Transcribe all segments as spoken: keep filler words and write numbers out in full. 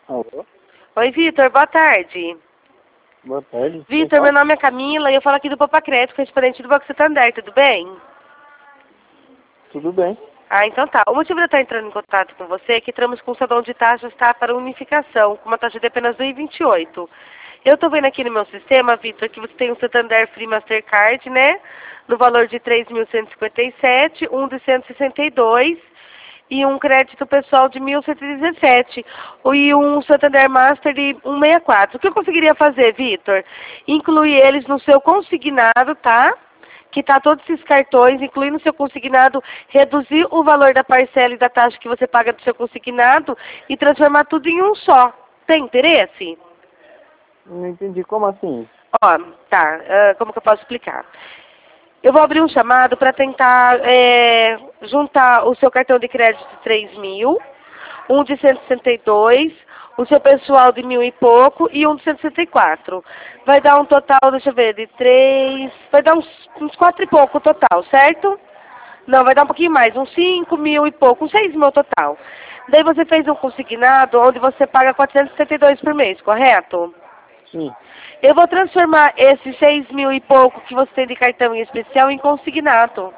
Alô? Oi, Vitor, boa tarde. Boa tarde. Vitor, meu nome é Camila e eu falo aqui do Popacrédito, correspondente do Banco Santander, tudo bem? Tudo bem. Ah, então tá. O motivo de eu estar entrando em contato com você é que entramos com o salão de taxas tá, para unificação, com uma taxa de apenas dois vírgula vinte e oito. Eu estou vendo aqui no meu sistema, Vitor, que você tem um Santander Free Mastercard, né? No valor de três mil cento e cinquenta e sete, um de cento e sessenta e dois e um crédito pessoal de mil cento e dezessete e um Santander Master de cento e sessenta e quatro. O que eu conseguiria fazer, Vitor? Incluir eles no seu consignado, tá? Que tá todos esses cartões, incluindo o seu consignado, reduzir o valor da parcela e da taxa que você paga do seu consignado e transformar tudo em um só. Tem interesse? Não entendi. Como assim? Ó, tá. ah, como que eu posso explicar? Eu vou abrir um chamado para tentar é, juntar o seu cartão de crédito de três mil, um de cento e sessenta e dois, o seu pessoal de mil e pouco e um de cento e sessenta e quatro. Vai dar um total, deixa eu ver, de três, vai dar uns, uns quatro e pouco total, certo? Não, vai dar um pouquinho mais, uns cinco mil e pouco, uns seis mil total. Daí você fez um consignado onde você paga quatrocentos e setenta e dois por mês, correto? Sim. Eu vou transformar esses seis mil e pouco que você tem de cartão em especial em consignado.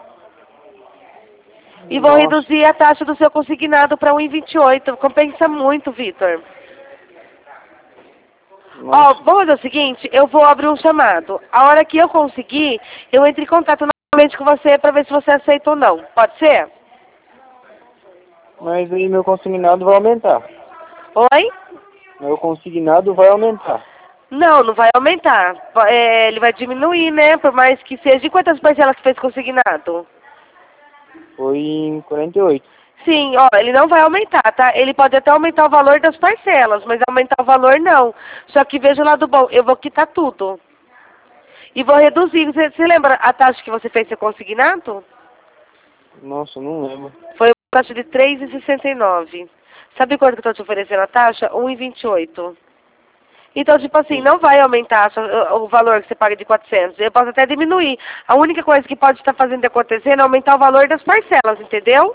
E vou Nossa. reduzir a taxa do seu consignado para um vírgula vinte e oito. Compensa muito, Vitor. Ó, Nossa. vamos fazer o seguinte, eu vou abrir um chamado. A hora que eu conseguir, eu entro em contato novamente com você para ver se você aceita ou não. Pode ser? Mas aí meu consignado vai aumentar. Oi? Meu consignado vai aumentar. Não, não vai aumentar. Va- é, ele vai diminuir, né? Por mais que seja. E quantas parcelas que fez consignado? Foi em quarenta e oito. Sim, ó, ele não vai aumentar, tá? Ele pode até aumentar o valor das parcelas, mas aumentar o valor não. Só que veja o lado bom, eu vou quitar tudo. E vou reduzir. Você, você lembra a taxa que você fez ser consignado? Nossa, não lembro. Foi uma taxa de três vírgula sessenta e nove. Sabe quanto que eu estou te oferecendo a taxa? um vírgula vinte e oito. Então, tipo assim, Sim. não vai aumentar a sua- o valor que você paga de quatrocentos. Eu posso até diminuir. A única coisa que pode estar fazendo acontecer é aumentar o valor das parcelas, entendeu?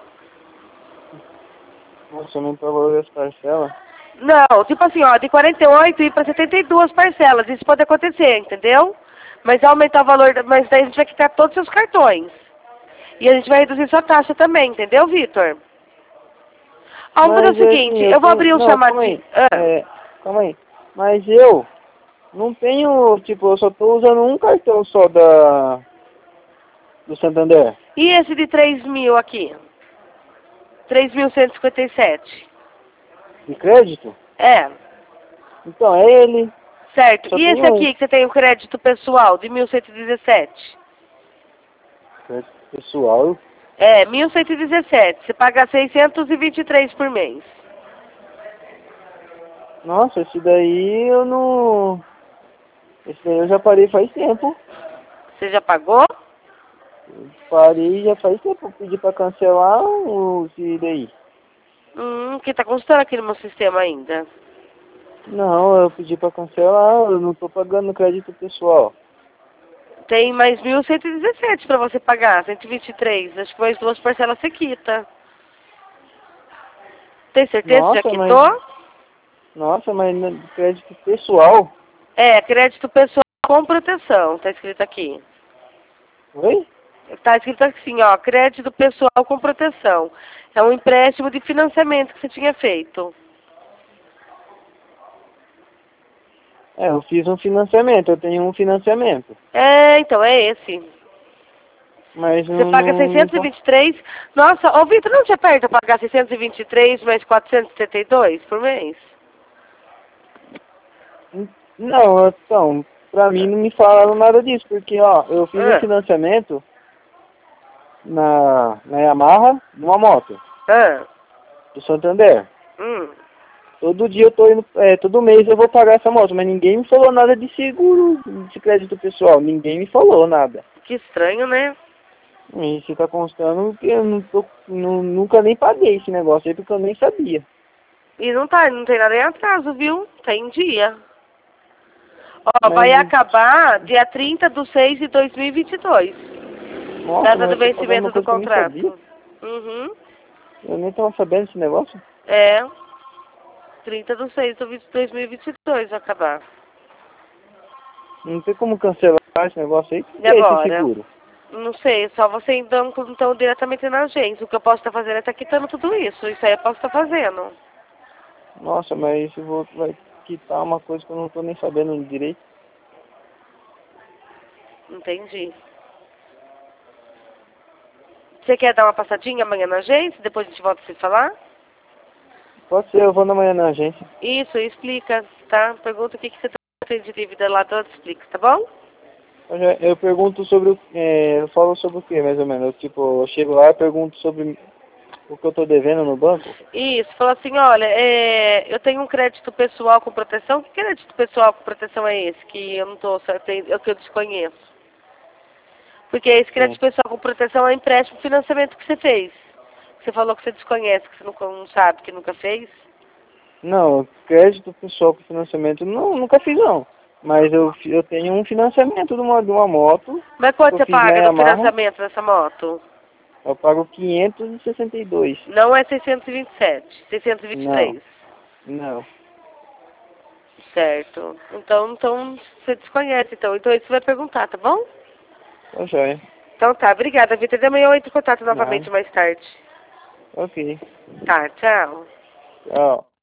Nossa, aumentou o valor das parcelas. Não, tipo assim, ó, de quarenta e oito ir para setenta e duas parcelas. Isso pode acontecer, entendeu? Mas aumentar o valor, da- mas daí a gente vai quitar todos os seus cartões. E a gente vai reduzir sua taxa também, entendeu, Vitor? Ó, vamos fazer o Mas é assim, seguinte, eu eu vou tenho... abrir um Não, calma chamadinho. aí. Ah, É, calma aí. Mas eu não tenho, tipo, eu só tô usando um cartão só da... do Santander. e esse de três mil aqui? três mil cento e cinquenta e sete. De crédito? É, Então, é ele. certo. Só E tem esse um. aqui que você tem o crédito pessoal de mil cento e dezessete? Crédito pessoal. É, mil cento e dezessete. Você paga seiscentos e vinte e três por mês. Nossa, esse daí eu não... Esse daí eu já parei faz tempo. Você já pagou? Eu parei já faz tempo. Eu pedi pra cancelar o esse daí. Hum, que tá constando aqui no meu sistema ainda. Não, eu pedi pra cancelar. Eu não tô pagando crédito pessoal. Tem mais mil cento e dezessete para você pagar, cento e vinte e três. Acho que mais duas parcelas você quita. Tem certeza que já Nossa, mas... quitou? Nossa, mas no crédito pessoal? É, crédito pessoal com proteção, tá escrito aqui. Oi? Tá escrito assim, ó, crédito pessoal com proteção. É um empréstimo de financiamento que você tinha feito. É, eu fiz um financiamento. Eu tenho um financiamento. É, então, é esse. Mas Você não... paga não, não seiscentos e vinte e três. Nossa, ô Vitor, não te aperta pagar seiscentos e vinte e três mais quatrocentos e setenta e dois por mês? Não, então, pra mim não me falaram nada disso, porque, ó, eu fiz um Ah, financiamento na, na Yamaha, numa moto, ah, do Santander. hum. Todo dia eu tô indo, é, todo mês eu vou pagar essa moto, mas ninguém me falou nada de seguro, de crédito pessoal, ninguém me falou nada. Que estranho, né? E isso tá constando que eu não tô, nu- nunca nem paguei esse negócio aí, porque eu nem sabia. E não tá, não tem nada em atraso, viu? Tá em dia. Ó, Mas, vai acabar dia trinta de seis de dois mil e vinte e dois. nossa, Data mas do eu tô pagando vencimento uma do coisa que eu nem sabia. contrato. Uhum. Eu nem tava sabendo desse negócio. É. trinta de seis de dois mil e vinte e dois vai acabar. Não tem como cancelar esse negócio aí? O que E é esse agora? seguro? Não sei, só você então, então diretamente na agência. O que eu posso estar fazendo é estar quitando tudo isso. Isso aí eu posso estar fazendo. Nossa, mas esse vou vai quitar uma coisa que eu não tô nem sabendo direito. Entendi. Você quer dar uma passadinha amanhã na agência? Depois a gente volta a se falar? Pode ser, eu vou na manhã na agência. Isso, explica, tá? Pergunta o que, que você tem de dívida lá, eu te explico, tá bom? Eu, já- eu pergunto sobre o... É, eu falo sobre o que, mais ou menos? Eu, tipo, eu chego lá e pergunto sobre o que eu tô devendo no banco. Isso, falou assim, olha, é, eu tenho um crédito pessoal com proteção. Que crédito pessoal com proteção é esse? Que eu não tô, é o que eu desconheço. Porque esse Sim. crédito pessoal com proteção é um empréstimo financiamento que você fez. Você falou que você desconhece, que você nunca, não sabe, que nunca fez. Não, crédito pessoal com financiamento, não, nunca fiz não. Mas eu, fi- eu tenho um financiamento de uma, de uma moto Mas que quanto eu você fiz na paga no Yamaha. financiamento dessa moto? Eu pago quinhentos e sessenta e dois. Não é seiscentos e vinte e sete, seiscentos e vinte e Não, três. não. Certo. Então, então você desconhece, então. Então isso você vai perguntar, tá bom? Tá joia. Então tá, obrigada, Vitor. De amanhã eu entro em contato Nada. novamente mais tarde. Ok. Tá, tchau. Tchau.